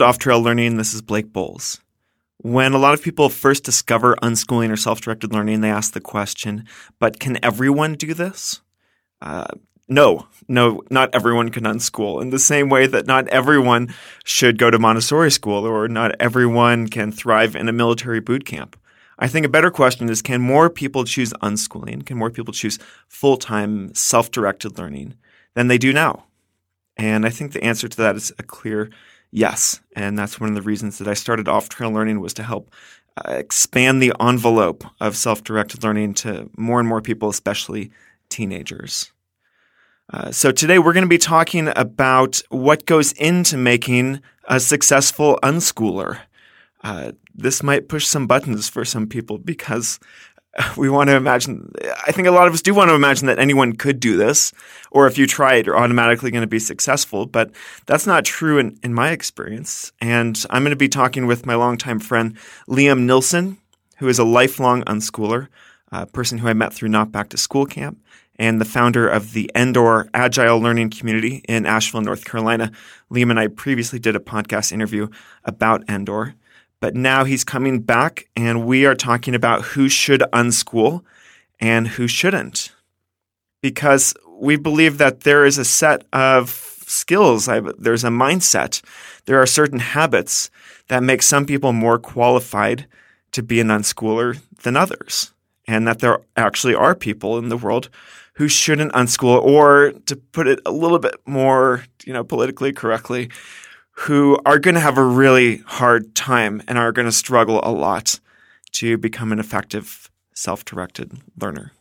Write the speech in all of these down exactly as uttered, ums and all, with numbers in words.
to Off Trail Learning. This is Blake Bowles. When a lot of people first discover unschooling or self-directed learning, they ask the question, but can everyone do this? Uh, no, no, not everyone can unschool. In the same way that not everyone should go to Montessori school or not everyone can thrive in a military boot camp. I think a better question is, can more people choose unschooling? Can more people choose full-time self-directed learning than they do now? And I think the answer to that is a clear yes. And that's one of the reasons that I started Off Trail Learning, was to help uh, expand the envelope of self-directed learning to more and more people, especially teenagers. Uh, so today we're going to be talking about what goes into making a successful unschooler. Uh, this might push some buttons for some people because we want to imagine, I think a lot of us do want to imagine that anyone could do this, or if you try it, you're automatically going to be successful. But that's not true in, in my experience. And I'm going to be talking with my longtime friend, Liam Nilsson, who is a lifelong unschooler, a person who I met through Not Back to School Camp, and the founder of the Endor Agile Learning Community in Asheville, North Carolina. Liam and I previously did a podcast interview about Endor. But now he's coming back, and we are talking about who should unschool and who shouldn't. Because we believe that there is a set of skills, there's a mindset, there are certain habits that make some people more qualified to be an unschooler than others. And that there actually are people in the world who shouldn't unschool, or to put it a little bit more, you know, politically correctly, who are going to have a really hard time and are going to struggle a lot to become an effective self-directed learner.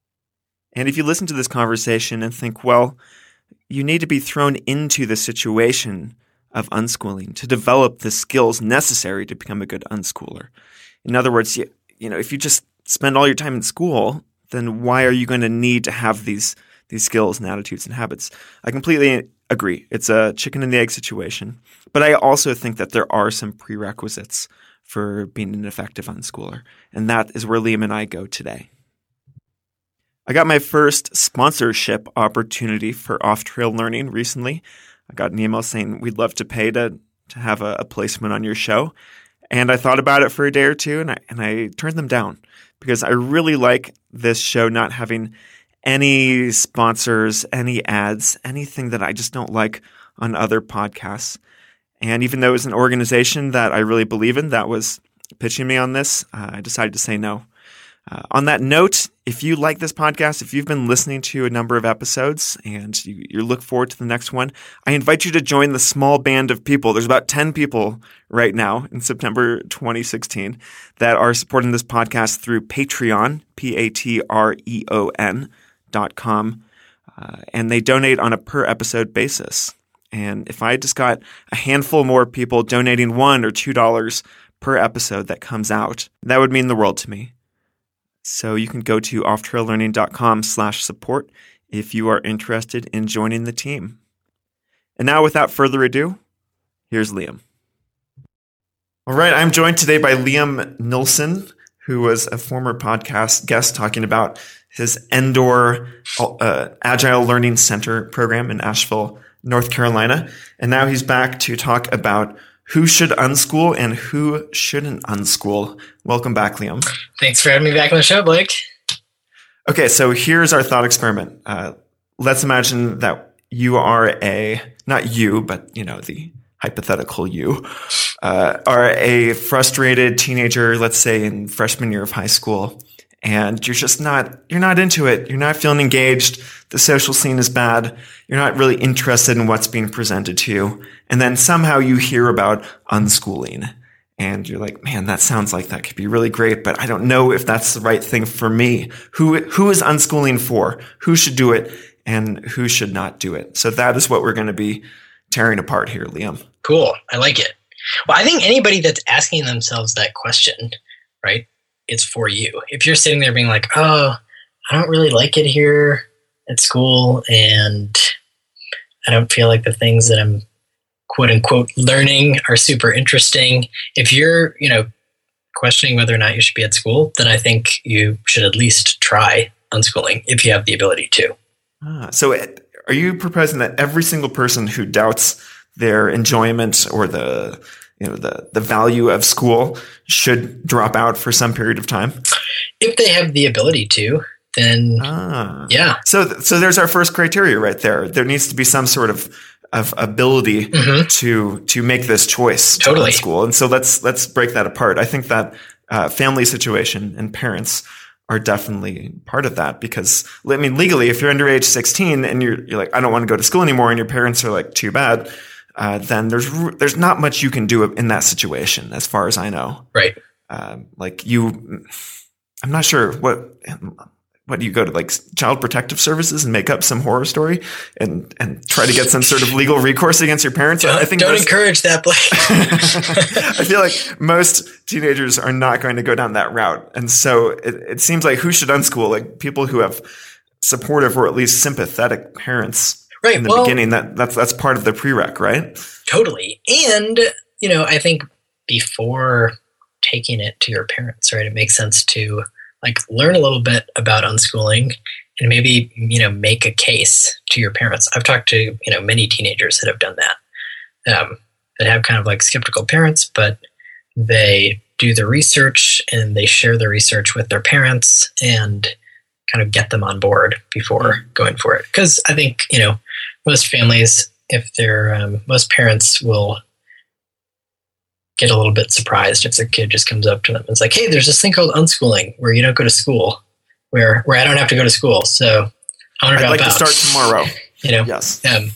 And if you listen to this conversation and think, well, you need to be thrown into the situation of unschooling to develop the skills necessary to become a good unschooler. In other words, you, you know, if you just spend all your time in school, then why are you going to need to have these these skills and attitudes and habits? I completely agree. It's a chicken and the egg situation. But I also think that there are some prerequisites for being an effective unschooler. And that is where Liam and I go today. I got my first sponsorship opportunity for Off Trail Learning recently. I got an email saying we'd love to pay to, to have a, a placement on your show. And I thought about it for a day or two, and I, and I turned them down because I really like this show not having any sponsors, any ads, anything that I just don't like on other podcasts. And even though it was an organization that I really believe in that was pitching me on this, uh, I decided to say no. Uh, on that note, if you like this podcast, if you've been listening to a number of episodes and you, you look forward to the next one, I invite you to join the small band of people. There's about ten people right now in September twenty sixteen that are supporting this podcast through Patreon, P A T R E O N dot com, uh, and they donate on a per episode basis. And if I just got a handful more people donating one or two dollars per episode that comes out, that would mean the world to me. So you can go to offtraillearning.com slash support if you are interested in joining the team. And now, without further ado, here's Liam. All right, I'm joined today by Liam Nilsson, who was a former podcast guest talking about his Endor uh, Agile Learning Center program in Asheville, North Carolina. And now he's back to talk about who should unschool and who shouldn't unschool. Welcome back, Liam. Thanks for having me back on the show, Blake. Okay, so here's our thought experiment. Uh, let's imagine that you are a, not you, but you know, the hypothetical you, uh, are a frustrated teenager, let's say in freshman year of high school, and you're just not, you're not into it. You're not feeling engaged. The social scene is bad. You're not really interested in what's being presented to you. And then somehow you hear about unschooling and you're like, man, that sounds like that could be really great, but I don't know if that's the right thing for me. Who, who is unschooling for? Who should do it and who should not do it? So that is what we're going to be tearing apart here, Liam. Cool. I like it. Well, I think anybody that's asking themselves that question, right? It's for you. If you're sitting there being like, oh, I don't really like it here at school and I don't feel like the things that I'm quote unquote learning are super interesting. If you're, you know, questioning whether or not you should be at school, then I think you should at least try unschooling if you have the ability to. Ah, so it, are you proposing that every single person who doubts their enjoyment or the you know the the value of school should drop out for some period of time? If they have the ability to, then ah. yeah. So so there's our first criteria right there. There needs to be some sort of of ability mm-hmm. to to make this choice totally. to school. And so let's let's break that apart. I think that uh, family situation and parents are definitely part of that, because I mean, legally, if you're under age sixteen and you're you're like, I don't want to go to school anymore, and your parents are like, too bad, uh, then there's there's not much you can do in that situation, as far as I know. Right. Um, like you, I'm not sure what. What do you go to, like Child Protective Services and make up some horror story and, and try to get some sort of legal recourse against your parents? Don't, I think don't most, encourage that, Blake. I feel like most teenagers are not going to go down that route. And so it, it seems like who should unschool? Like people who have supportive or at least sympathetic parents right, in the well, beginning. That that's that's part of the prereq, right? Totally. And, you know, I think before taking it to your parents, right, it makes sense to like learn a little bit about unschooling and maybe, you know, make a case to your parents. I've talked to, you know, many teenagers that have done that, um, that have kind of like skeptical parents, but they do the research and they share the research with their parents and kind of get them on board before going for it. Because I think, you know, most families, if they're, um, most parents will get a little bit surprised if their kid just comes up to them and it's like, hey, there's this thing called unschooling where you don't go to school, where where I don't have to go to school. So I want to I'd like out. to start tomorrow. You know? Yes. Um,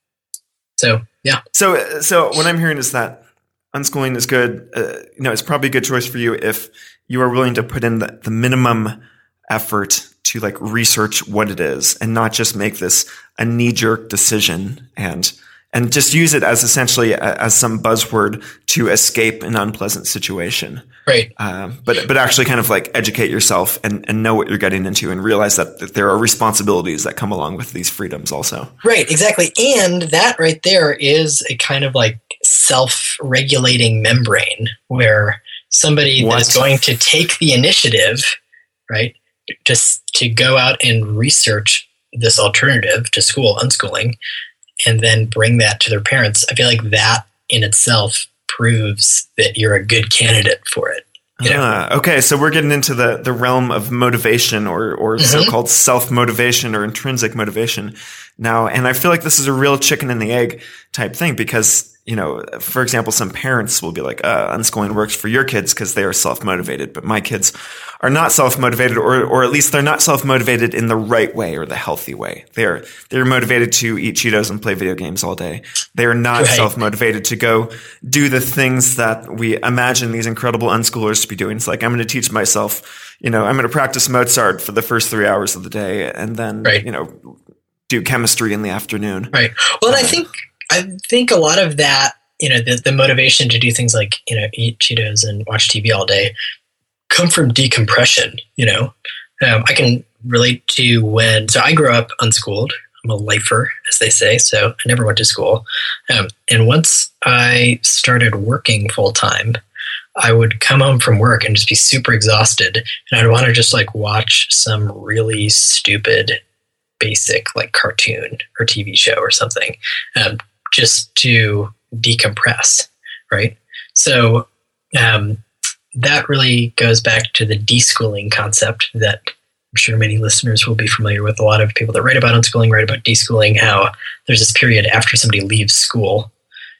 so, yeah. So, so what I'm hearing is that unschooling is good. Uh, you know, it's probably a good choice for you if you are willing to put in the, the minimum effort to like research what it is and not just make this a knee-jerk decision and and just use it as essentially a, as some buzzword to escape an unpleasant situation. Right. Um, but but actually kind of like educate yourself and, and know what you're getting into and realize that, that there are responsibilities that come along with these freedoms also. Right, exactly. And that right there is a kind of like self-regulating membrane where somebody What? that is going to take the initiative, right, just to go out and research this alternative to school, unschooling, and then bring that to their parents. I feel like that in itself proves that you're a good candidate for it. You know? Ah, okay, so we're getting into the, the realm of motivation or, or mm-hmm. so-called self-motivation or intrinsic motivation now. And I feel like this is a real chicken and the egg type thing because, you know, for example, some parents will be like, uh, unschooling works for your kids because they are self-motivated, but my kids are not self-motivated, or or at least they're not self-motivated in the right way or the healthy way. They're they're motivated to eat Cheetos and play video games all day. They are not right. self-motivated to go do the things that we imagine these incredible unschoolers to be doing. It's like, I'm going to teach myself, you know, I'm going to practice Mozart for the first three hours of the day and then, right. you know, do chemistry in the afternoon. Right. Well, uh, I think I think a lot of that, you know, the, the motivation to do things like, you know, eat Cheetos and watch T V all day come from decompression, you know. Um, I can relate to when, so I grew up unschooled. I'm a lifer, as they say, so I never went to school. Um, and once I started working full time, I would come home from work and just be super exhausted. And I'd want to just like watch some really stupid, basic like cartoon or T V show or something, um, just to decompress, right? So um, that really goes back to the deschooling concept that I'm sure many listeners will be familiar with. A lot of people that write about unschooling write about deschooling, how there's this period after somebody leaves school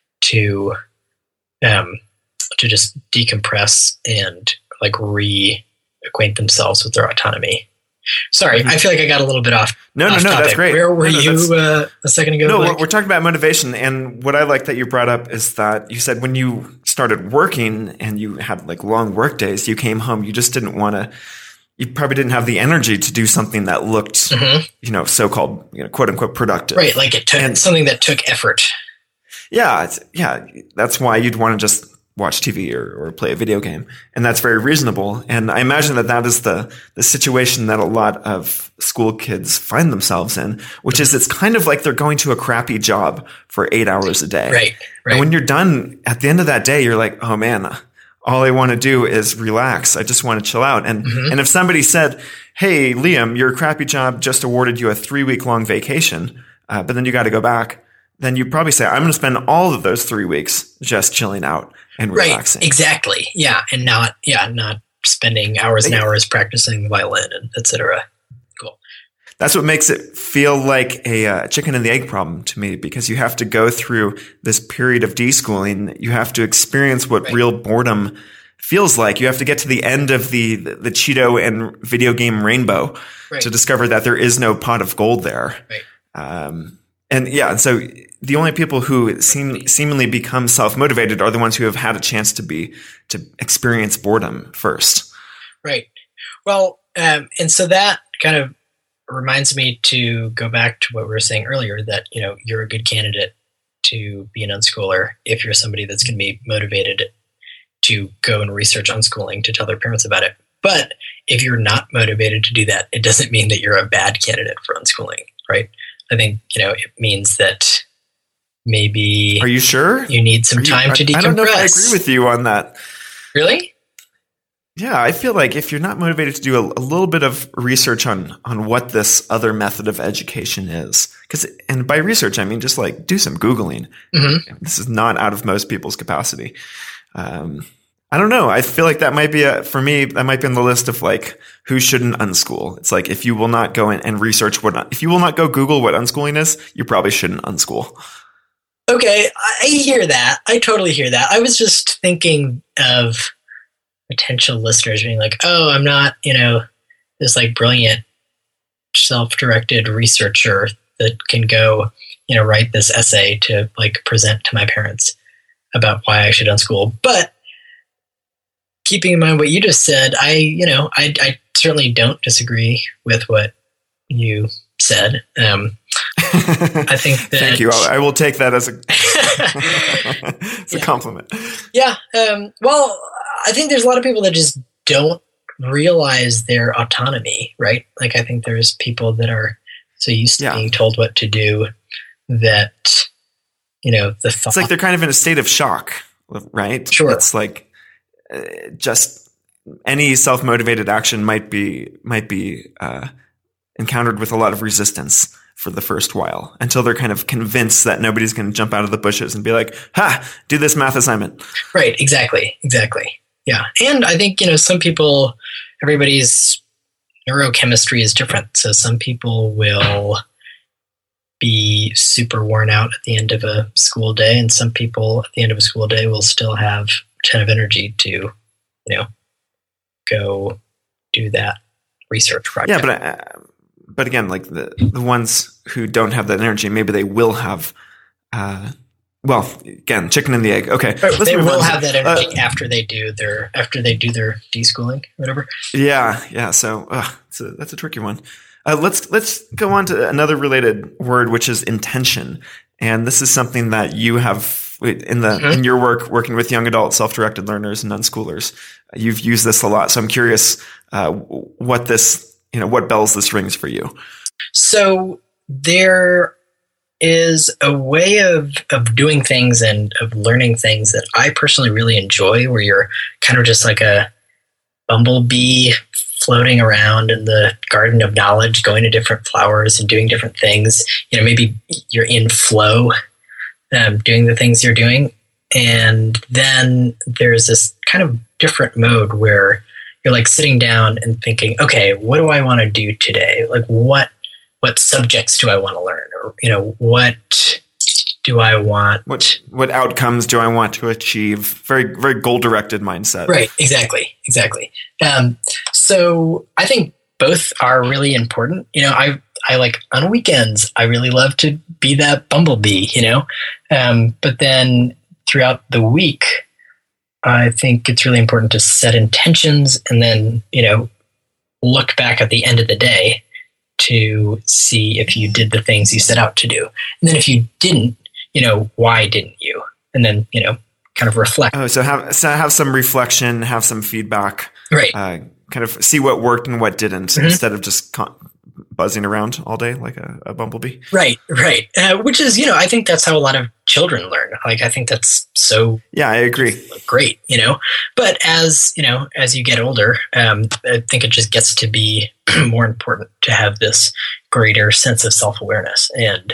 to um, to just decompress and like reacquaint themselves with their autonomy. Sorry, I feel like I got a little bit off. No, off no, no, topic. that's great. Where were no, no, you uh, a second ago? No, Blake? we're talking about motivation. And what I like that you brought up is that you said when you started working and you had like long work days, you came home, you just didn't want to, you probably didn't have the energy to do something that looked, mm-hmm. you know, so-called, you know, quote unquote productive. Right. Like it took and, something that took effort. Yeah. It's, yeah. That's why you'd want to just watch T V or, or play a video game. And that's very reasonable. And I imagine that that is the, the situation that a lot of school kids find themselves in, which is it's kind of like they're going to a crappy job for eight hours a day. Right. Right. And when you're done at the end of that day, you're like, oh man, all I want to do is relax. I just want to chill out. And, mm-hmm. and if somebody said, hey, Liam, your crappy job just awarded you a three week long vacation, uh, but then you got to go back then you probably say, I'm going to spend all of those three weeks just chilling out and relaxing. Right, exactly. Yeah, and not yeah, not spending hours and hours practicing the violin and et cetera. Cool. That's what makes it feel like a uh, chicken and the egg problem to me, because you have to go through this period of deschooling. You have to experience what right. real boredom feels like. You have to get to the end of the the, the Cheeto and video game rainbow right. to discover that there is no pot of gold there. Right. Um, and yeah, so the only people who seem seemingly become self-motivated are the ones who have had a chance to be to experience boredom first. Right. Well, um, and so that kind of reminds me to go back to what we were saying earlier, that, you know, you're a good candidate to be an unschooler if you're somebody that's going to be motivated to go and research unschooling, to tell their parents about it. But if you're not motivated to do that, it doesn't mean that you're a bad candidate for unschooling, right? I think, you know, it means that maybe... Are you sure? You need some time you, to decompress. I don't know if I agree with you on that. Really? Yeah, I feel like if you're not motivated to do a, a little bit of research on on what this other method of education is, because, and by research, I mean just like do some Googling. Mm-hmm. This is not out of most people's capacity. Um, I don't know. I feel like that might be a, for me, that might be on the list of like, who shouldn't unschool. It's like, if you will not go in and research what, if you will not go Google what unschooling is, you probably shouldn't unschool. Okay. I hear that. I totally hear that. I was just thinking of potential listeners being like, oh, I'm not, you know, this like brilliant self-directed researcher that can go, you know, write this essay to like present to my parents about why I should unschool. But keeping in mind what you just said, I, you know, I, I certainly don't disagree with what you said. Um, I think that. Thank you. I will take that as a, it's yeah. a compliment. Yeah. Um, well, I think there's a lot of people that just don't realize their autonomy, right? Like, I think there's people that are so used to yeah. being told what to do that, you know, the thought. It's like they're kind of in a state of shock, right? Sure. It's like, Uh, just any self-motivated action might be might be uh, encountered with a lot of resistance for the first while, until they're kind of convinced that nobody's going to jump out of the bushes and be like, "Ha, do this math assignment." Right. Exactly. Exactly. Yeah. And I think, you know, some people, everybody's neurochemistry is different. So some people will be super worn out at the end of a school day, and some people at the end of a school day will still have ton of energy to, you know, go do that research project. Yeah, but uh, but again, like the the ones who don't have that energy, maybe they will have. Uh, well, again, chicken and the egg. Okay, let's they will on. have that energy uh, after they do their after they do their deschooling, whatever. Yeah, yeah. So uh, it's a, that's a tricky one. Uh, let's let's go on to another related word, which is intention, and this is something that you have. In the mm-hmm. in your work working with young adult self-directed learners and unschoolers, you've used this a lot. So I'm curious uh, what this, you know, what bells this rings for you. So there is a way of of doing things and of learning things that I personally really enjoy, where you're kind of just like a bumblebee floating around in the garden of knowledge, going to different flowers and doing different things. You know, maybe you're in flow. Um, doing the things you're doing. And then there's this kind of different mode where you're like sitting down and thinking, okay, what do I want to do today? Like what, what subjects do I want to learn? Or, you know, what do I want? What, what outcomes do I want to achieve? Very, very goal directed mindset. Right. Exactly. Exactly. Um, so I think both are really important. You know, I, I like on weekends, I really love to be that bumblebee, you know? Um, but then throughout the week, I think it's really important to set intentions and then, you know, look back at the end of the day to see if you did the things you set out to do. And then if you didn't, you know, why didn't you? And then, you know, kind of reflect. Oh, so have, so have some reflection, have some feedback. Right. Uh, kind of see what worked and what didn't mm-hmm. instead of just con- buzzing around all day like a, a bumblebee. Right, right. Uh, which is, you know, I think that's how a lot of children learn. Like, I think that's so yeah, I agree. Great, you know. But as, you know, as you get older, um, I think it just gets to be more important to have this greater sense of self-awareness. And,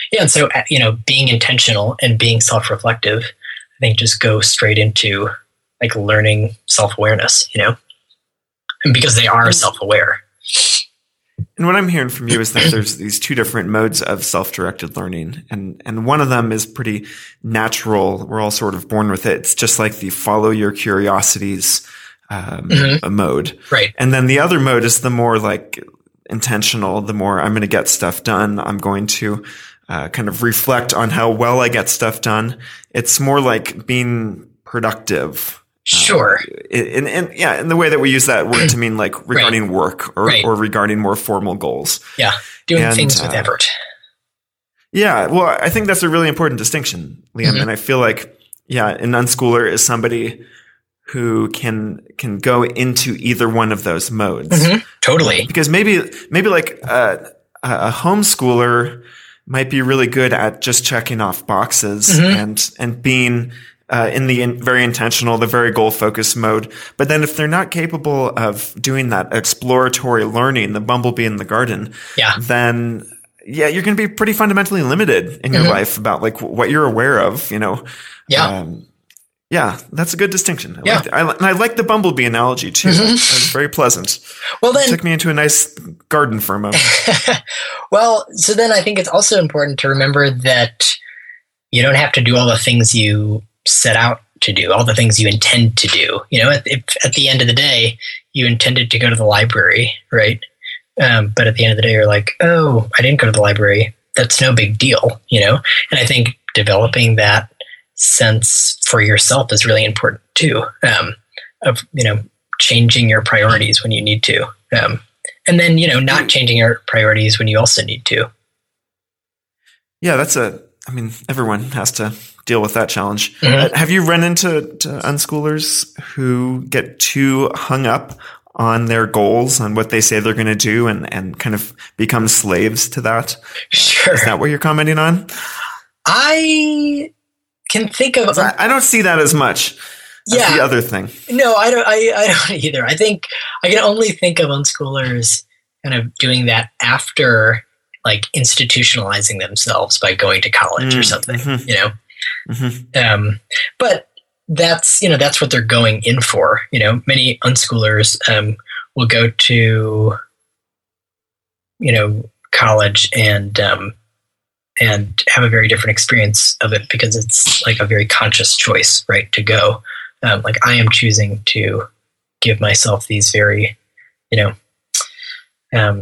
Yeah. And so, uh, you know, being intentional and being self-reflective, I think just go straight into like learning self-awareness, you know, and because they are self-aware. And what I'm hearing from you is that there's these two different modes of self-directed learning. And, and one of them is pretty natural. We're all sort of born with it. It's just like the follow your curiosities um, mm-hmm. mode. Right. And then the other mode is the more like intentional, the more I'm going to get stuff done. I'm going to uh, kind of reflect on how well I get stuff done. It's more like being productive. Sure. Uh, and, and yeah, in the way that we use that word to mean like regarding right. work or, right. or regarding more formal goals. Yeah. Doing and, things with uh, effort. Yeah. Well, I think that's a really important distinction, Liam. Mm-hmm. And I feel like, yeah, an unschooler is somebody who can, can go into either one of those modes. Mm-hmm. Totally. Because maybe, maybe like uh, a homeschooler might be really good at just checking off boxes mm-hmm. and, and being, Uh, in the in, very intentional, the very goal-focused mode. But then if they're not capable of doing that exploratory learning, the bumblebee in the garden, yeah. then yeah, you're going to be pretty fundamentally limited in your mm-hmm. life about like what you're aware of, you know? Yeah. Um, yeah, that's a good distinction. I yeah. Like I, and I like the bumblebee analogy too. Mm-hmm. It was very pleasant. Well, then it took me into a nice garden for a moment. Well, so then I think it's also important to remember that you don't have to do all the things you set out to do, all the things you intend to do. You know, at, if, at the end of the day, you intended to go to the library, right? Um, but at the end of the day, you're like, oh, I didn't go to the library. That's no big deal, you know? And I think developing that sense for yourself is really important too, um, of, you know, changing your priorities when you need to. Um, and then, you know, not changing your priorities when you also need to. Yeah, that's a, I mean, everyone has to deal with that challenge. Mm-hmm. Uh, have you run into to unschoolers who get too hung up on their goals, on what they say they're going to do, and, and kind of become slaves to that? Sure. Uh, is that what you're commenting on? I can think of... I, I don't see that as much as yeah, the other thing. No, I don't, I, I don't either. I think I can only think of unschoolers kind of doing that after like institutionalizing themselves by going to college mm, or something, mm-hmm. you know? Mm-hmm. Um, but that's, you know, that's what they're going in for. You know, many unschoolers um, will go to, you know, college and, um, and have a very different experience of it because it's like a very conscious choice, right, to go. Um, like I am choosing to give myself these very, you know, um,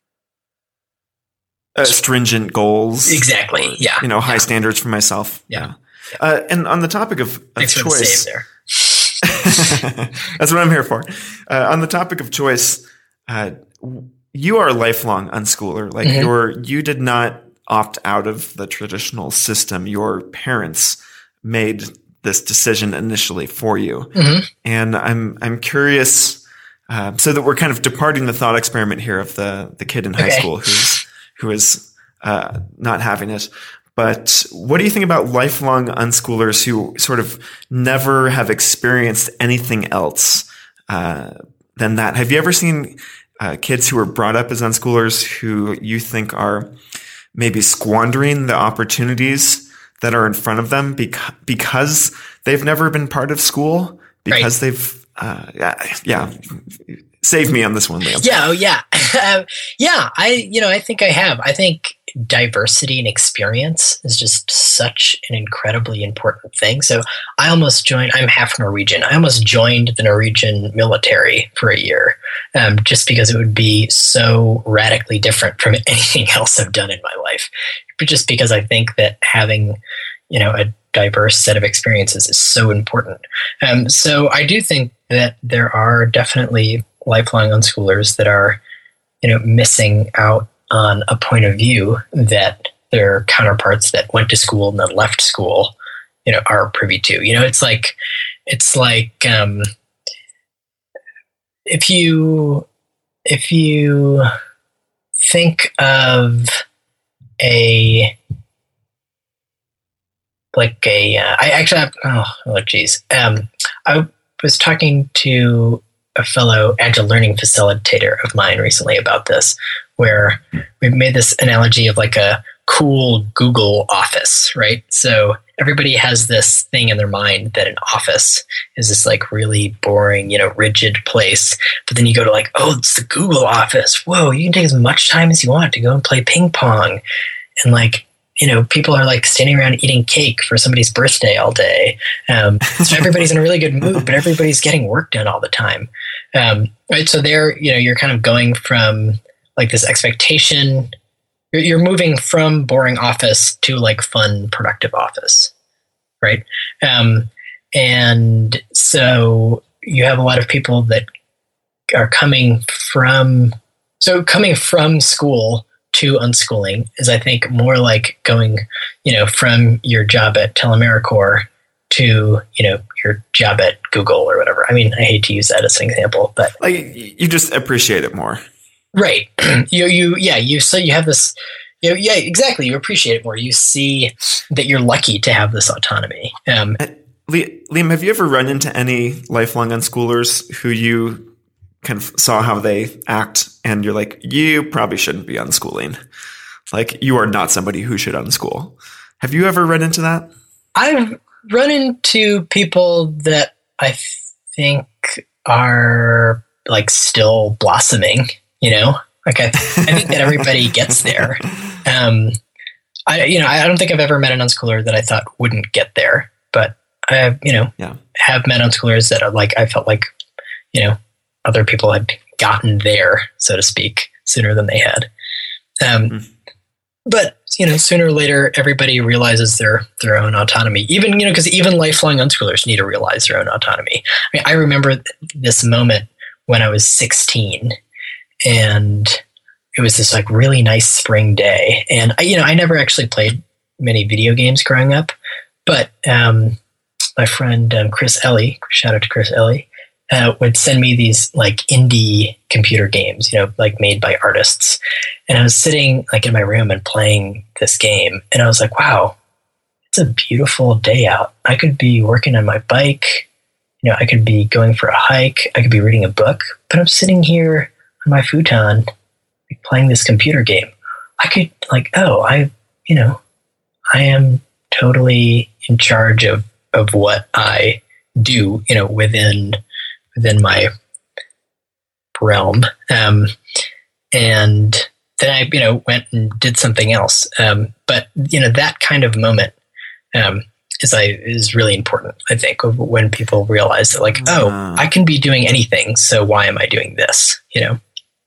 Uh, stringent goals. Exactly. Or, yeah. You know, high yeah. standards for myself. Yeah. yeah. Uh, and on the topic of, of Thanks choice. For the save there. That's what I'm here for. Uh, on the topic of choice, uh, you are a lifelong unschooler. Like mm-hmm. you're, you did not opt out of the traditional system. Your parents made this decision initially for you. Mm-hmm. And I'm, I'm curious, uh, so that we're kind of departing the thought experiment here of the, the kid in high okay. school who's, who is uh, not having it. But what do you think about lifelong unschoolers who sort of never have experienced anything else uh, than that? Have you ever seen uh, kids who were brought up as unschoolers who you think are maybe squandering the opportunities that are in front of them beca- because they've never been part of school? Because right. they've, uh, yeah, yeah. Save me on this one, Liam. Yeah, oh yeah. um, yeah, I, you know, I think I have. I think diversity and experience is just such an incredibly important thing. So I almost joined, I'm half Norwegian. I almost joined the Norwegian military for a year um, just because it would be so radically different from anything else I've done in my life. But just because I think that having, you know, a diverse set of experiences is so important. Um, so I do think that there are definitely lifelong unschoolers that are, you know, missing out on a point of view that their counterparts that went to school and then left school, you know, are privy to. You know, it's like, it's like, um, if you, if you think of a, like a, uh, I actually have, oh, oh geez. Um, I was talking to a fellow agile learning facilitator of mine recently about this, where we've made this analogy of like a cool Google office, right? So everybody has this thing in their mind that an office is this like really boring, you know, rigid place. But then you go to like, oh, it's the Google office. Whoa, you can take as much time as you want to go and play ping pong. And like, you know, people are like standing around eating cake for somebody's birthday all day. Um, so everybody's in a really good mood, but everybody's getting work done all the time. Um, right. So there, you know, you're kind of going from like this expectation, you're, you're moving from boring office to like fun, productive office. Right. Um, and so you have a lot of people that are coming from, so coming from school to unschooling is, I think, more like going, you know, from your job at Telemericorps to, you know, your job at Google or whatever. I mean, I hate to use that as an example, but like you just appreciate it more, right? you, you, yeah, you. So you have this, you know, yeah, exactly. You appreciate it more. You see that you're lucky to have this autonomy. Um, Liam, have you ever run into any lifelong unschoolers who you kind of saw how they act and you're like, you probably shouldn't be unschooling? Like, you are not somebody who should unschool. Have you ever run into that? I've run into people that I think are like still blossoming, you know, like I, I think that everybody gets there. Um, I, you know, I don't think I've ever met an unschooler that I thought wouldn't get there, but I, you know, yeah. have met unschoolers that are like, I felt like, you know, other people had gotten there, so to speak, sooner than they had. Um, mm. But, you know, sooner or later, everybody realizes their their own autonomy. Even, you know, because even lifelong unschoolers need to realize their own autonomy. I mean, I remember this moment when I was sixteen, and it was this like really nice spring day. And, I, you know, I never actually played many video games growing up, but um, my friend um, Chris Ellie, shout out to Chris Ellie, Uh, would send me these like indie computer games, you know, like made by artists. And I was sitting like in my room and playing this game. And I was like, wow, it's a beautiful day out. I could be working on my bike. You know, I could be going for a hike. I could be reading a book, but I'm sitting here on my futon like, playing this computer game. I could like, oh, I, you know, I am totally in charge of, of what I do, you know, within within my realm. Um, and then I, you know, went and did something else. Um, but, you know, that kind of moment um, is I is really important, I think, when people realize that like, oh, uh, I can be doing anything. So why am I doing this? You know?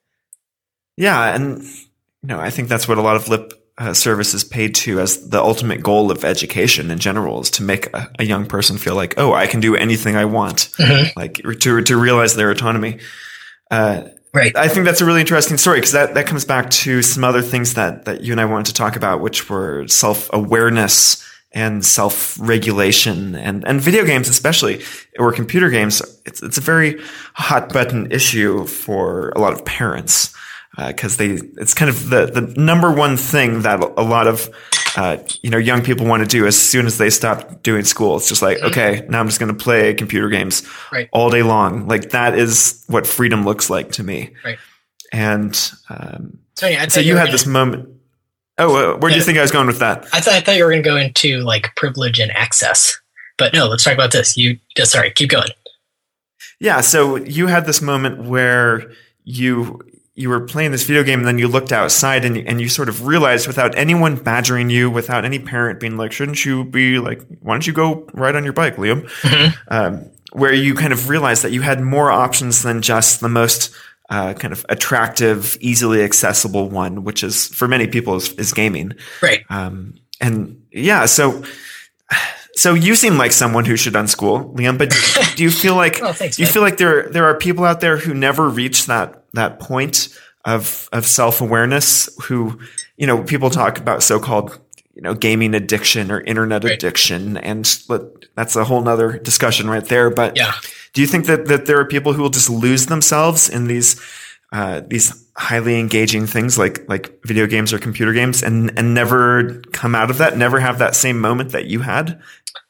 Yeah. And, you know, I think that's what a lot of lip Uh, service is paid to as the ultimate goal of education in general, is to make a, a young person feel like, oh, I can do anything I want, mm-hmm. like to to realize their autonomy. Uh, right. I think that's a really interesting story, because that, that comes back to some other things that, that you and I wanted to talk about, which were self-awareness and self-regulation, and, and video games especially, or computer games. It's, it's a very hot button issue for a lot of parents. Because uh, they, it's kind of the, the number one thing that a lot of, uh, you know, young people want to do as soon as they stop doing school. It's just like, okay, now I'm just going to play computer games right. all day long. Like, that is what freedom looks like to me. Right. And um, so, yeah, so you, you had gonna, this moment. Oh, uh, where do you think I was going with that? I thought I thought you were going to go into like privilege and access, but no. Let's talk about this. You, sorry, keep going. Yeah. So you had this moment where you. You were playing this video game, and then you looked outside, and you, and you sort of realized, without anyone badgering you, without any parent being like, shouldn't you be like, why don't you go ride on your bike, Liam? Mm-hmm. Um, where you kind of realized that you had more options than just the most uh, kind of attractive, easily accessible one, which is, for many people, is, is gaming. Right. Um, and yeah, so... So you seem like someone who should unschool, Liam, but do you feel like oh, thanks, do you feel like there there are people out there who never reach that that point of of self-awareness, who, you know, people talk about so-called, you know, gaming addiction or internet right. addiction, and that's a whole nother discussion right there. But yeah. do you think that that there are people who will just lose themselves in these uh, these highly engaging things like like video games or computer games, and and never come out of that, never have that same moment that you had?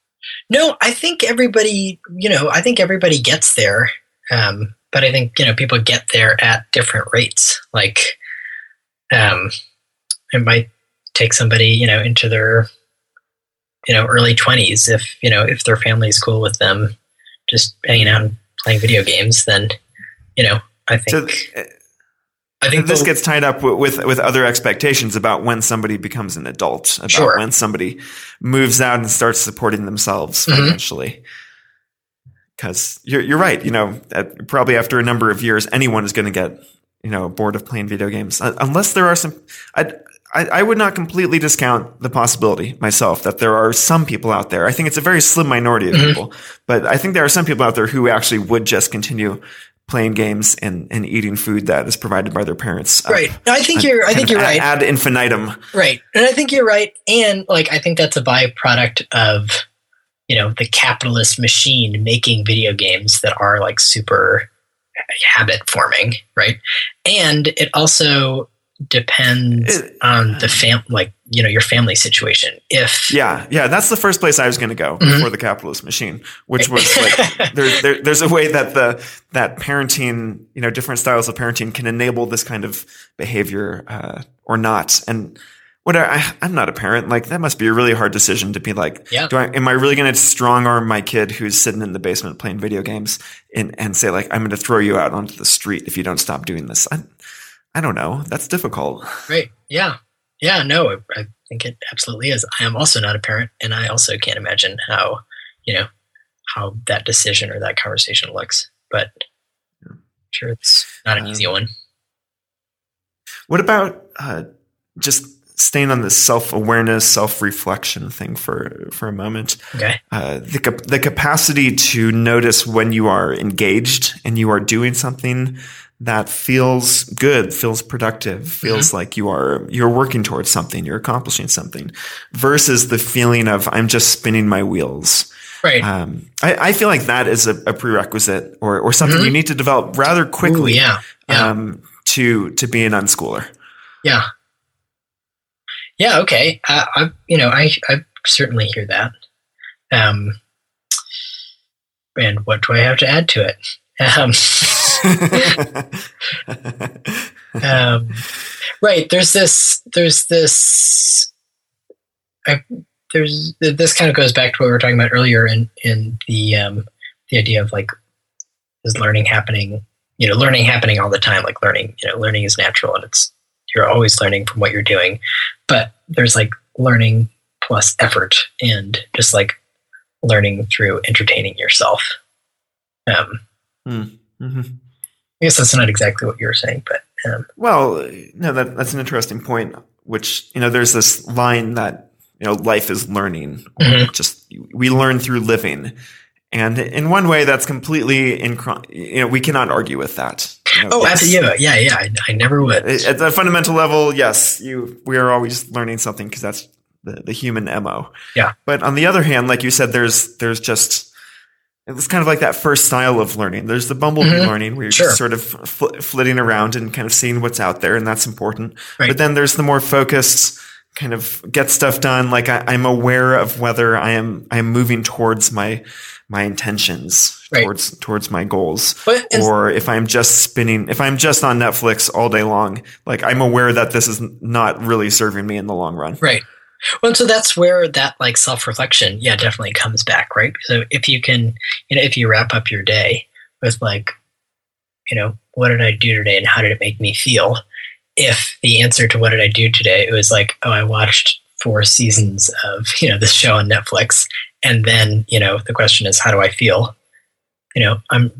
No, I think everybody, you know, I think everybody gets there. Um, but I think, you know, people get there at different rates. Like, um, it might take somebody, you know, into their, you know, early twenties. If, you know, if their family's cool with them just hanging out and playing video games, then, you know, I think, so, I think this gets tied up with, with other expectations about when somebody becomes an adult, about sure. when somebody moves out and starts supporting themselves Mm-hmm. financially. Because you're you're right, you know, at, probably after a number of years, anyone is going to get, you know, bored of playing video games, uh, unless there are some. I, I I would not completely discount the possibility myself that there are some people out there. I think it's a very slim minority of Mm-hmm. people, but I think there are some people out there who actually would just continue playing games and, and eating food that is provided by their parents. Uh, right. I think you're. I think you're ad, right. Ad infinitum. Right, and I think you're right. And like, I think that's a byproduct of, you know, the capitalist machine making video games that are like super habit forming, right? And it also depends It- on the fam, like, you know, your family situation. If Yeah, yeah, that's the first place I was going to go Mhm. before the capitalist machine, which was like there, there, there's a way that the that parenting, you know, different styles of parenting can enable this kind of behavior uh, or not. And what I, I'm not a parent. Like that must be a really hard decision to be like, Yeah. do I am I really going to strong arm my kid who's sitting in the basement playing video games and and say like I'm going to throw you out onto the street if you don't stop doing this? I I don't know. That's difficult. right, yeah, yeah, no, I, I think it absolutely is. I am also not a parent, and I also can't imagine how, you know, how that decision or that conversation looks. But I'm sure it's not an easy one. What about uh, just staying on the self-awareness, self-reflection thing for for a moment? Okay. Uh, the cap- the capacity to notice when you are engaged and you are doing something that feels good, feels productive, feels Mm-hmm. like you are you're working towards something, you're accomplishing something, versus the feeling of I'm just spinning my wheels. Right. Um, I, I feel like that is a, a prerequisite or or something Mhm. you need to develop rather quickly. Ooh, yeah. Yeah. Um, to to be an unschooler. Yeah. Yeah. Okay. I, I, you know, I, I certainly hear that. Um, and what do I have to add to it? Um, um, right. There's this, there's this, I, there's, this kind of goes back to what we were talking about earlier in, in the, um, the idea of like, is learning happening, you know, learning happening all the time, like learning, you know, learning is natural and it's, you're always learning from what you're doing, but there's like learning plus effort and just like learning through entertaining yourself. Um, mm-hmm. I guess that's not exactly what you were saying, but um, well, no, that, that's an interesting point. Which, you know, there's this line that, you know, life is learning. Mhm. Just we learn through living, and in one way, that's completely in. You know, we cannot argue with that. You know, oh, yes. absolutely, yeah, yeah, I, I never would. At a fundamental level, yes, you we are always learning something because that's the, the human M O. Yeah. But on the other hand, like you said, there's there's just it's kind of like that first style of learning. There's the bumblebee Mhm. learning where you're Sure. just sort of fl- flitting around and kind of seeing what's out there, and that's important. Right. But then there's the more focused kind of get stuff done. Like I, I'm aware of whether I am I am moving towards my my intentions, Right. towards towards my goals, But it's- or if I'm just spinning, if I'm just on Netflix all day long, like I'm aware that this is not really serving me in the long run. Right. Well, so that's where that like self-reflection, yeah, definitely comes back, right? So if you can, you know, if you wrap up your day with like, you know, what did I do today and how did it make me feel? If the answer to what did I do today, it was like, oh, I watched four seasons of, you know, this show on Netflix. And then, you know, the question is, how do I feel? You know, I'm,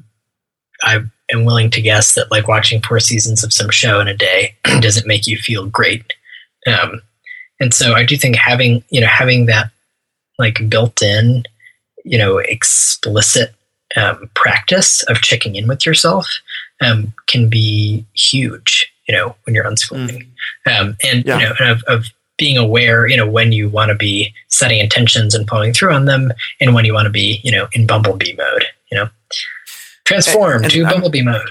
I am willing to guess that like watching four seasons of some show in a day doesn't make you feel great. Um, And so I do think having, you know, having that like built in, you know, explicit um, practice of checking in with yourself um, can be huge, you know, when you're unschooling. Mm. Um, and, yeah. you know, and of, of being aware, you know, when you want to be setting intentions and following through on them and when you want to be, you know, in bumblebee mode, you know, transform and, and to I'm, bumblebee mode.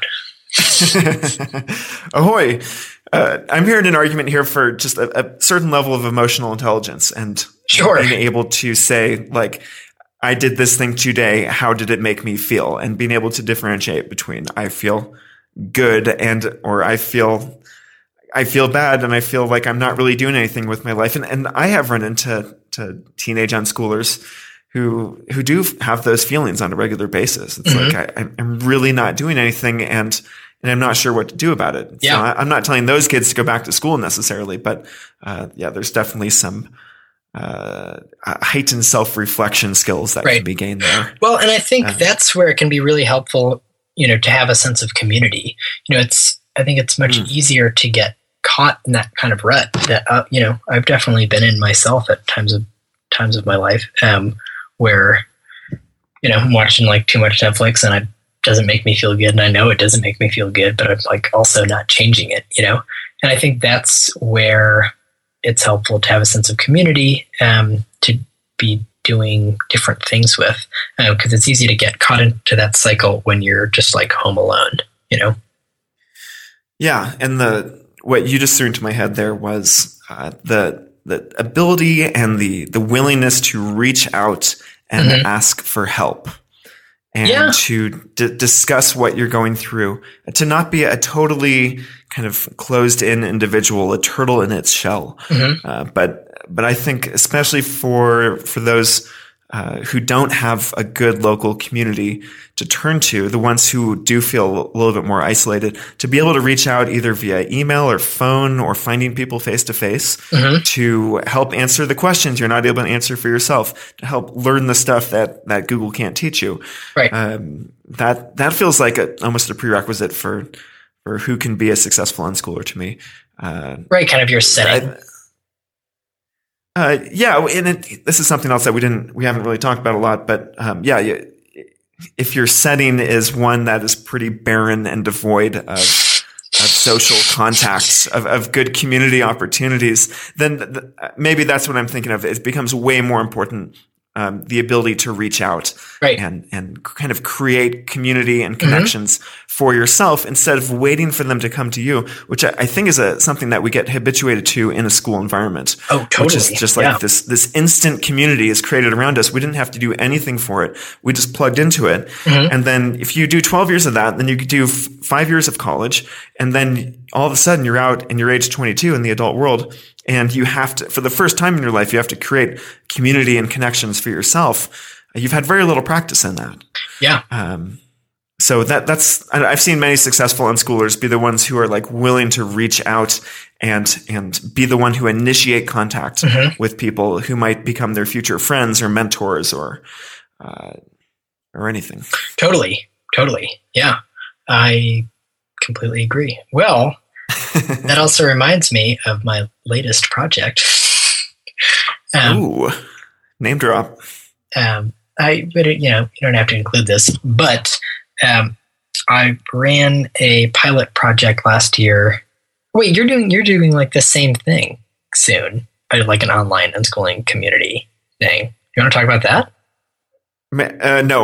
Ahoy. Uh, I'm hearing an argument here for just a, a certain level of emotional intelligence and sure. being able to say, like, I did this thing today. How did it make me feel? And being able to differentiate between I feel good and or I feel I feel bad and I feel like I'm not really doing anything with my life. And, and I have run into to teenage unschoolers who who do have those feelings on a regular basis. It's mm-hmm. like I, I'm really not doing anything, and and I'm not sure what to do about it. Yeah. So I, I'm not telling those kids to go back to school necessarily, but uh, yeah, there's definitely some uh, heightened self-reflection skills that right. can be gained there. Well, and I think uh, that's where it can be really helpful, you know, to have a sense of community. You know, it's I think it's much mm. easier to get caught in that kind of rut that uh, you know I've definitely been in myself at times of times of my life, um, where you know I'm watching like too much Netflix and it doesn't make me feel good, and I know it doesn't make me feel good, but I'm like also not changing it, you know. And I think that's where it's helpful to have a sense of community, um, to be doing different things with, because uh, it's easy to get caught into that cycle when you're just like home alone, you know. Yeah, and the what you just threw into my head there was uh, the the ability and the the willingness to reach out and mm-hmm. ask for help, and yeah. to d- discuss what you're going through, to not be a totally kind of closed-in individual, a turtle in its shell. Mm-hmm. Uh, but but I think especially for for those uh, who don't have a good local community to turn to, the ones who do feel a little bit more isolated, to be able to reach out either via email or phone or finding people face to face to help answer the questions you're not able to answer for yourself, to help learn the stuff that, that Google can't teach you. Right. Um, that, that feels like a, almost a prerequisite for, for who can be a successful unschooler to me. Uh, right. Kind of your setting. I, uh, yeah. And it, this is something else that we didn't, we haven't really talked about a lot, but, um, yeah, yeah. If your setting is one that is pretty barren and devoid of, of social contacts, of, of good community opportunities, then th- maybe that's what I'm thinking of. It becomes way more important, um, the ability to reach out right. and, and kind of create community and connections mm-hmm. for yourself instead of waiting for them to come to you, which I, I think is a, something that we get habituated to in a school environment. Oh, totally. Which is just like yeah. this, this instant community is created around us. We didn't have to do anything for it. We just plugged into it. Mm-hmm. And then if you do twelve years of that, then you could do f- five years of college. And then all of a sudden you're out and you're age twenty-two in the adult world. And you have to, for the first time in your life, you have to create community and connections for yourself. You've had very little practice in that. Yeah. Um, so that, that's, I've seen many successful unschoolers be the ones who are like willing to reach out and, and be the one who initiate contact mm-hmm. with people who might become their future friends or mentors or, uh, or anything. Totally. Totally. Yeah. I completely agree. Well, that also reminds me of my latest project. um, Ooh, name drop. Um, I, but it, you know, you don't have to include this, but um, I ran a pilot project last year. Wait, you're doing you're doing like the same thing soon, like an online unschooling community thing. You want to talk about that? Uh, no.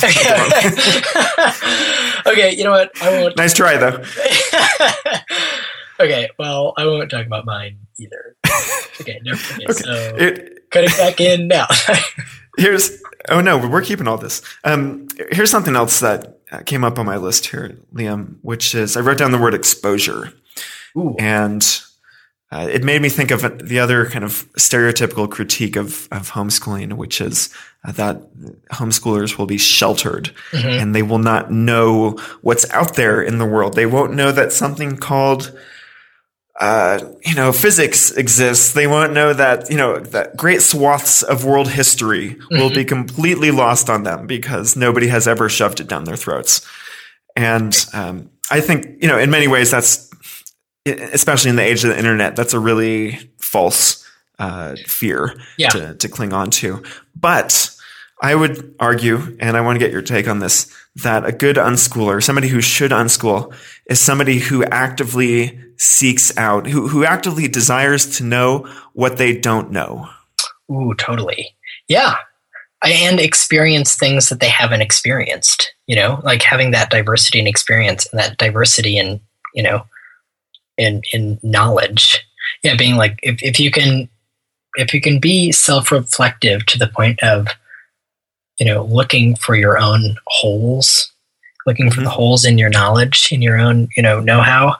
Okay, you know what? I won't. Nice try, though. Okay, well, I won't talk about mine either. Okay, no. Okay, okay. So it, cut it back in now. Here's, oh no, we're keeping all this. Um, here's something else that came up on my list here, Liam, which is I wrote down the word exposure. Ooh. And uh, it made me think of the other kind of stereotypical critique of, of homeschooling, which is uh, that homeschoolers will be sheltered mm-hmm. and they will not know what's out there in the world. They won't know that something called Uh, you know, physics exists. They won't know that, you know, that great swaths of world history mm-hmm. will be completely lost on them because nobody has ever shoved it down their throats. And um, I think, you know, in many ways, that's, especially in the age of the internet, that's a really false uh, fear yeah. to, to cling on to. But I would argue, and I want to get your take on this, that a good unschooler, somebody who should unschool, is somebody who actively seeks out, who, who actively desires to know what they don't know. Ooh, totally. Yeah. And experience things that they haven't experienced, you know, like having that diversity in experience and that diversity in, you know, in, in knowledge. Yeah. Being like, if, if you can, if you can be self-reflective to the point of, you know, looking for your own holes, looking mm-hmm. for the holes in your knowledge, in your own, you know, know-how,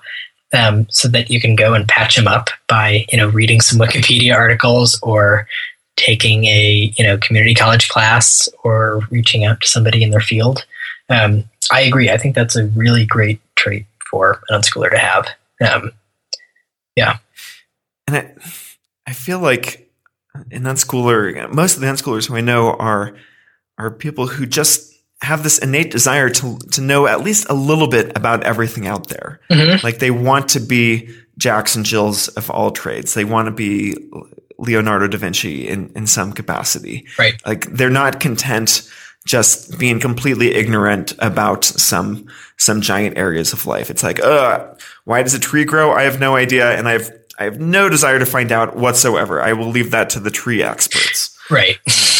um, so that you can go and patch them up by, you know, reading some Wikipedia articles or taking a, you know, community college class or reaching out to somebody in their field. Um, I agree. I think that's a really great trait for an unschooler to have. Um, yeah. And I, I feel like an unschooler, most of the unschoolers who I know are, are people who just have this innate desire to, to know at least a little bit about everything out there. Mm-hmm. Like they want to be Jacks and Jills of all trades. They want to be Leonardo da Vinci in, in some capacity. Right. Like they're not content just being completely ignorant about some, some giant areas of life. It's like, uh, why does a tree grow? I have no idea. And I've, I have no desire to find out whatsoever. I will leave that to the tree experts. Right.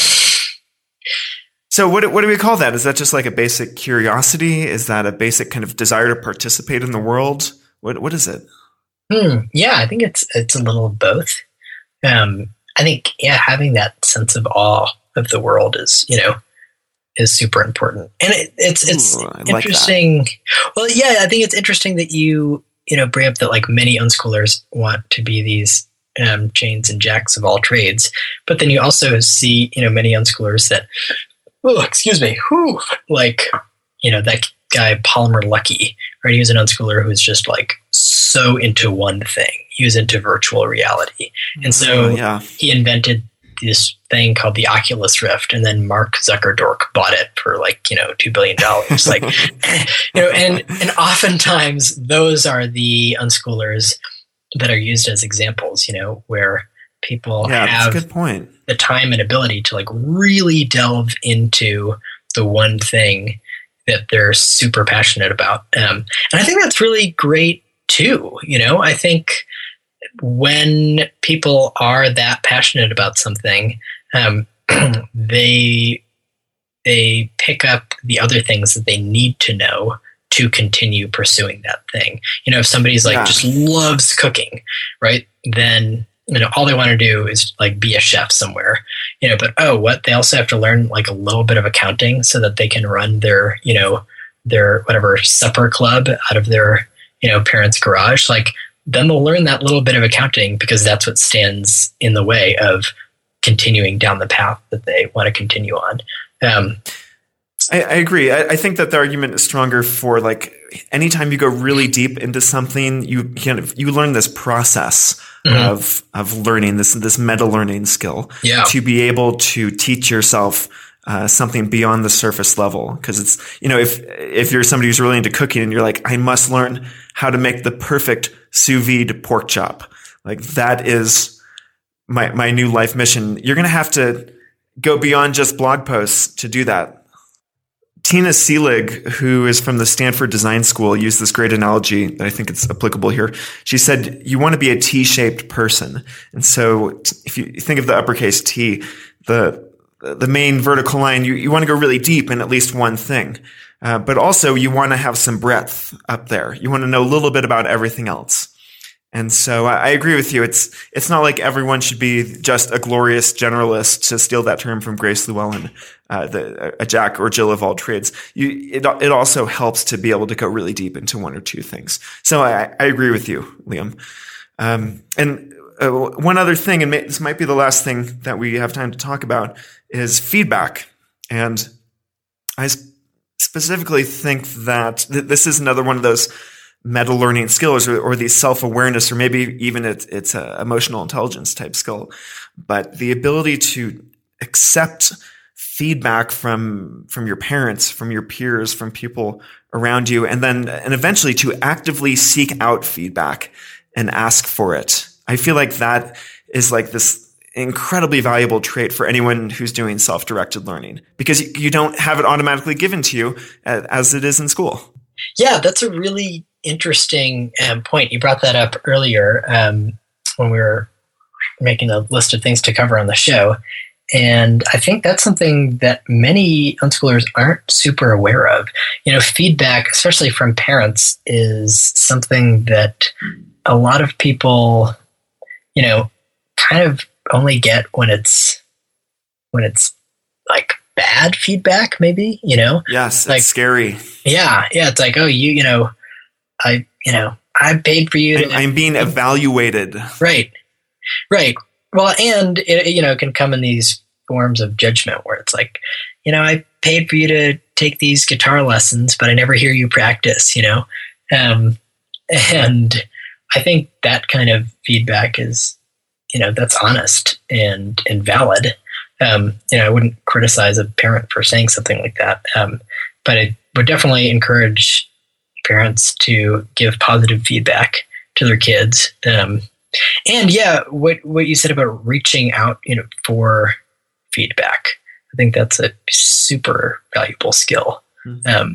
So what, what do we call that? Is that just like a basic curiosity? Is that a basic kind of desire to participate in the world? What, what is it? Hmm. Yeah, I think it's, it's a little of both. Um, I think, yeah, having that sense of awe of the world is, you know, is super important. And it, it's, it's Ooh, interesting. Like well, yeah, I think it's interesting that you, you know, bring up that like many unschoolers want to be these um, Janes and Jacks of all trades, but then you also see, you know, many unschoolers that, oh, excuse me, whew, like, you know, that guy Palmer Luckey, right? He was an unschooler who was just like so into one thing. He was into virtual reality. And so uh, yeah. he invented this thing called the Oculus Rift, and then Mark Zuckerberg bought it for like, you know, two billion dollars. Like, you know, and, and oftentimes those are the unschoolers that are used as examples, you know, where people yeah, have that's a good point. the time and ability to like really delve into the one thing that they're super passionate about. Um, and I think that's really great too. You know, I think when people are that passionate about something, um, they, they pick up the other things that they need to know to continue pursuing that thing. You know, if somebody's like, yeah. just loves cooking, right? Then, you know, all they want to do is like be a chef somewhere, you know, but, oh, what? They also have to learn like a little bit of accounting so that they can run their, you know, their whatever supper club out of their, you know, parents' garage. Like then they'll learn that little bit of accounting because that's what stands in the way of continuing down the path that they want to continue on. Um, I, I agree. I, I think that the argument is stronger for like anytime you go really deep into something, you kind of you learn this process mm-hmm. of of learning this this meta learning skill yeah. to be able to teach yourself uh, something beyond the surface level. Because it's you know if if you're somebody who's really into cooking and you're like I must learn how to make the perfect sous vide pork chop, like that is my my new life mission. You're going to have to go beyond just blog posts to do that. Tina Seelig, who is from the Stanford Design School, used this great analogy that I think it's applicable here. She said, you want to be a T-shaped person. And so if you think of the uppercase T, the the main vertical line, you, you want to go really deep in at least one thing. Uh, but also you want to have some breadth up there. You want to know a little bit about everything else. And so I, I agree with you. It's it's not like everyone should be just a glorious generalist, to steal that term from Grace Llewellyn, uh, the, a Jack or Jill of all trades. You, it it also helps to be able to go really deep into one or two things. So I, I agree with you, Liam. Um, and uh, one other thing, and may, this might be the last thing that we have time to talk about, is feedback. And I specifically think that th- this is another one of those meta learning skills or, or these self-awareness, or maybe even it, it's a emotional intelligence type skill, but the ability to accept feedback from, from your parents, from your peers, from people around you, and then, and eventually to actively seek out feedback and ask for it. I feel like that is like this incredibly valuable trait for anyone who's doing self-directed learning, because you, you don't have it automatically given to you as, as it is in school. Yeah, that's a really interesting um, point. You brought that up earlier um, when we were making a list of things to cover on the show. And I think that's something that many unschoolers aren't super aware of. You know, feedback, especially from parents, is something that a lot of people, you know, kind of only get when it's, when it's like bad feedback, maybe, you know? Yes, like, it's scary. Yeah, yeah. It's like, oh, you, you know, I, you know, I paid for you to. I'm, I'm being evaluated. Right. Right. Well, and it, you know, it can come in these forms of judgment where it's like, you know, I paid for you to take these guitar lessons, but I never hear you practice, you know? Um, and I think that kind of feedback is, you know, that's honest and, and valid. Um, you know, I wouldn't criticize a parent for saying something like that. Um, but I would definitely encourage parents to give positive feedback to their kids. Um, and yeah, what, what you said about reaching out, you know, for feedback, I think that's a super valuable skill. Um,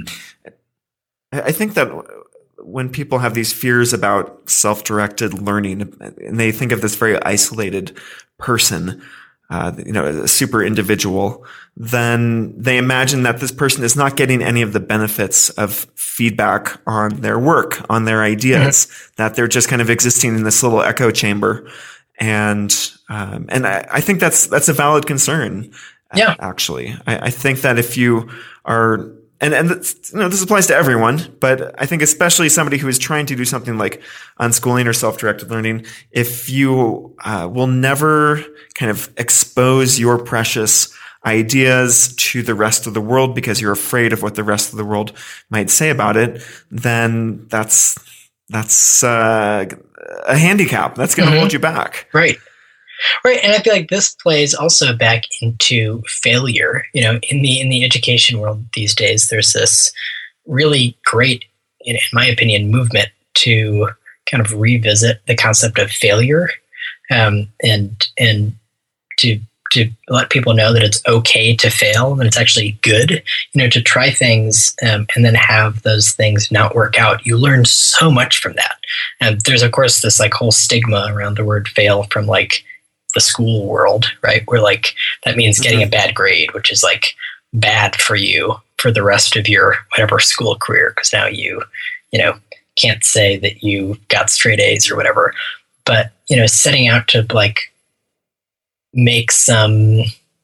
I think that when people have these fears about self-directed learning and they think of this very isolated person, uh, you know, a super individual, then they imagine that this person is not getting any of the benefits of feedback on their work, on their ideas, mm-hmm. that they're just kind of existing in this little echo chamber. And, um, and I, I think that's, that's a valid concern. Yeah. Actually, I, I think that if you are, and, and you know, this applies to everyone, but I think especially somebody who is trying to do something like unschooling or self-directed learning, if you uh, will never kind of expose your precious ideas to the rest of the world because you're afraid of what the rest of the world might say about it, then that's, that's uh, a handicap. That's going to mm-hmm. hold you back. Right. Right. And I feel like this plays also back into failure. You know, in the in the education world these days, there's this really great, in my opinion, movement to kind of revisit the concept of failure, um, and and to to let people know that it's okay to fail, and it's actually good, you know, to try things um, and then have those things not work out. You learn so much from that. And there's, of course, this like whole stigma around the word fail from like the school world, right? Where like that means getting mm-hmm. a bad grade, which is like bad for you for the rest of your whatever school career, because now you, you know, can't say that you got straight A's or whatever. But, you know, setting out to like make some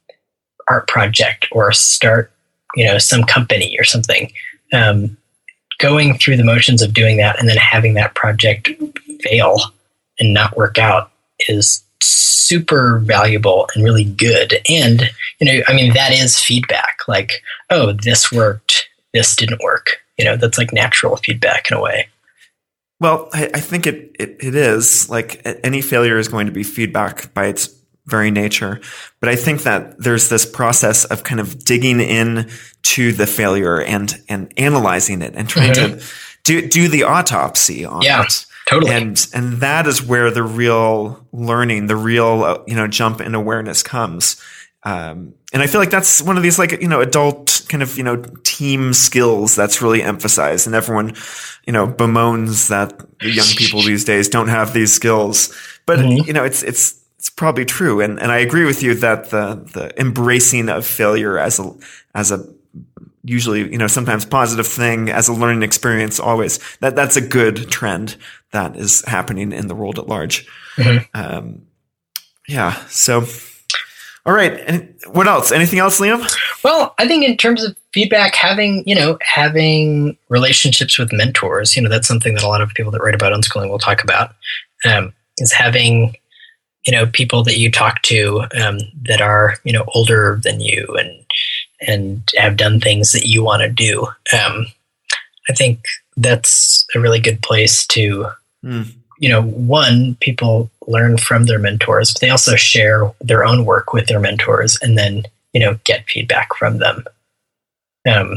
art project or start, you know, some company or something, um, going through the motions of doing that and then having that project fail and not work out is super valuable and really good. And, you know, I mean, that is feedback. Like, oh, this worked, this didn't work. You know, that's like natural feedback in a way. Well, I, I think it, it it is. Like any failure is going to be feedback by its very nature. But I think that there's this process of kind of digging in to the failure and and analyzing it and trying mm-hmm. to do do the autopsy on yeah. it. Totally. And and that is where the real learning, the real, uh, you know, jump in awareness comes. Um, and I feel like that's one of these like, you know, adult kind of, you know, team skills that's really emphasized. And everyone, you know, bemoans that the young people these days don't have these skills. But, mm-hmm. you know, it's it's it's probably true. And and I agree with you that the the embracing of failure as a as a usually, you know, sometimes positive thing as a learning experience, always that that's a good trend that is happening in the world at large. Mm-hmm. Um, yeah. So, all right. And what else? Anything else, Liam? Well, I think in terms of feedback, having, you know, having relationships with mentors, you know, that's something that a lot of people that write about unschooling will talk about, um, is having, you know, people that you talk to, um, that are, you know, older than you and, and have done things that you want to do. Um, I think that's a really good place to, mm. you know, one, people learn from their mentors, but they also share their own work with their mentors and then, you know, get feedback from them. Um,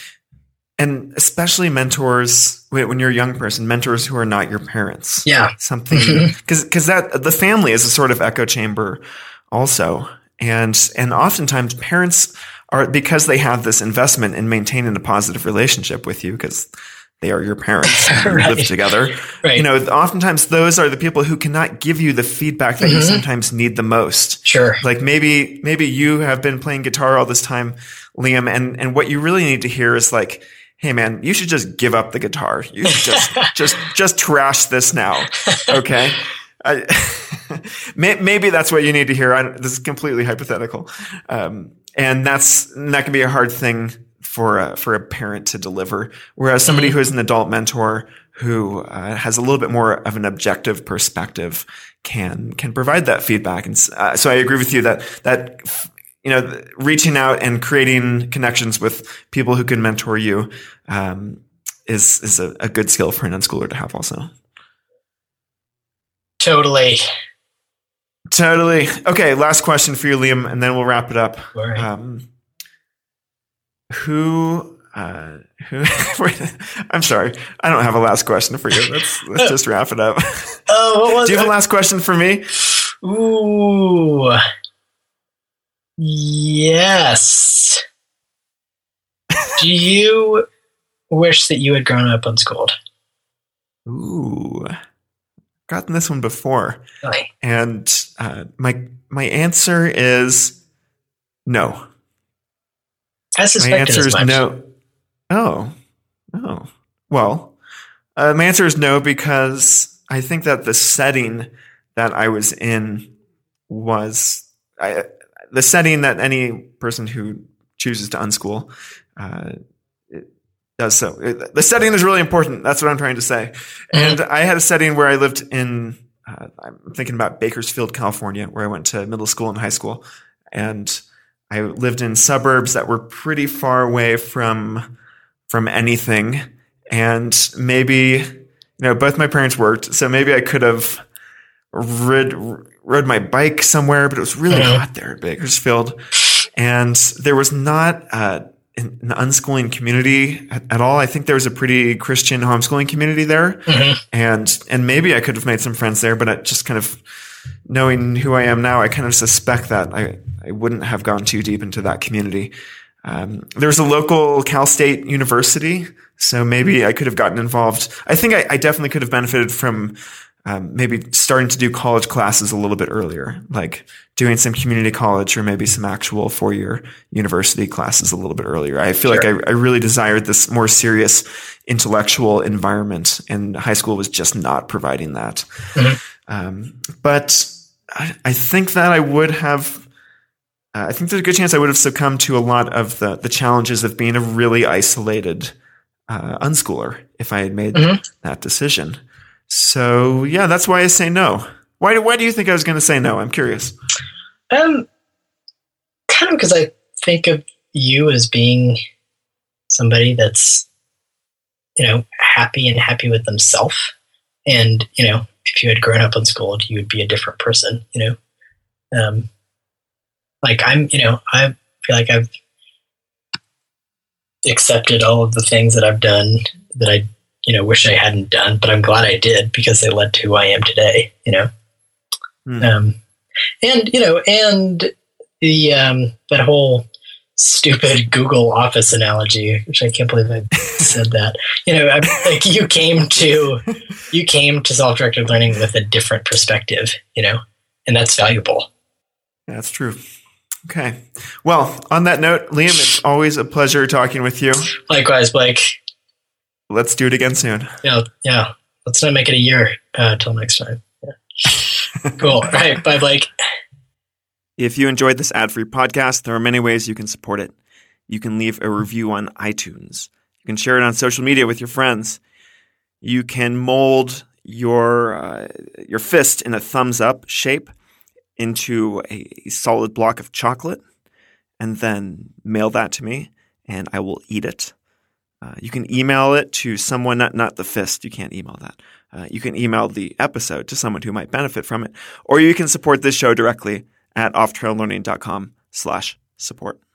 and especially mentors, when you're a young person, mentors who are not your parents. Yeah. Something, because because that the family is a sort of echo chamber also. And, and oftentimes parents are, because they have this investment in maintaining a positive relationship with you, because they are your parents and right. you live together. Right. You know, oftentimes those are the people who cannot give you the feedback that mm-hmm. you sometimes need the most. Sure. Like maybe, maybe you have been playing guitar all this time, Liam, and, and what you really need to hear is like, hey man, you should just give up the guitar. You should just, just, just trash this now. Okay. I, maybe that's what you need to hear. I, this is completely hypothetical. Um, and that's, and that can be a hard thing for a, for a parent to deliver. Whereas somebody mm-hmm. who is an adult mentor who uh, has a little bit more of an objective perspective can can provide that feedback. And uh, so I agree with you that that you know reaching out and creating connections with people who can mentor you um, is is a, a good skill for an unschooler to have also. Totally. Totally. Okay, last question for you, Liam, and then we'll wrap it up. All right. Um, who Uh, who, I'm sorry. I don't have a last question for you. Let's let's just wrap it up. Oh, what was Do you have that? a last question for me? Ooh. Yes. Do you wish that you had grown up unschooled? Ooh. Gotten this one before. Really? And uh, my my answer is no. I My suspected answer as is much. no. Oh. Oh. Well, uh, my answer is no because I think that the setting that I was in was I, the setting that any person who chooses to unschool uh, it does so. It, the setting is really important. That's what I'm trying to say. And I had a setting where I lived in, uh, I'm thinking about Bakersfield, California, where I went to middle school and high school. And I lived in suburbs that were pretty far away from from anything. And maybe, you know, both my parents worked, so maybe I could have rid, rode my bike somewhere, but it was really Mhm. hot there at Bakersfield. And there was not uh, an, an unschooling community at, at all. I think there was a pretty Christian homeschooling community there. Mhm. And and maybe I could have made some friends there, but I just kind of, knowing who I am now, I kind of suspect that I, I wouldn't have gone too deep into that community. Um, there's a local Cal State University, so maybe I could have gotten involved. I think I, I definitely could have benefited from um, maybe starting to do college classes a little bit earlier, like doing some community college or maybe some actual four-year university classes a little bit earlier. I feel Sure. like I, I really desired this more serious intellectual environment, and high school was just not providing that. Mhm. Um, but I, I think that I would have Uh, I think there's a good chance I would have succumbed to a lot of the, the challenges of being a really isolated uh, unschooler if I had made Mhm. that decision. So, yeah, that's why I say no. Why do, why do you think I was going to say no? I'm curious. Um, kind of because I think of you as being somebody that's, you know, happy and happy with themselves. And, you know, if you had grown up unschooled, you would be a different person, you know? Um, like I'm, you know, I feel like I've accepted all of the things that I've done that I, you know, wish I hadn't done, but I'm glad I did because they led to who I am today, you know? Hmm. Um, and, you know, and the, um, that whole stupid Google Office analogy, which I can't believe I said that, you know, I, like you came to, you came to self-directed learning with a different perspective, you know, and that's valuable. That's true. Okay. Well, on that note, Liam, it's always a pleasure talking with you. Likewise, Blake. Let's do it again soon. Yeah. Yeah. Let's not make it a year uh, till next time. Yeah. Cool. All right. Bye, Blake. If you enjoyed this ad-free podcast, there are many ways you can support it. You can leave a review on iTunes. You can share it on social media with your friends. You can mold your uh, your fist in a thumbs-up shape into a solid block of chocolate and then mail that to me, and I will eat it. Uh, you can email it to someone, not, not the fist. You can't email that. Uh, you can email the episode to someone who might benefit from it, or you can support this show directly at offtraillearning.com slash support.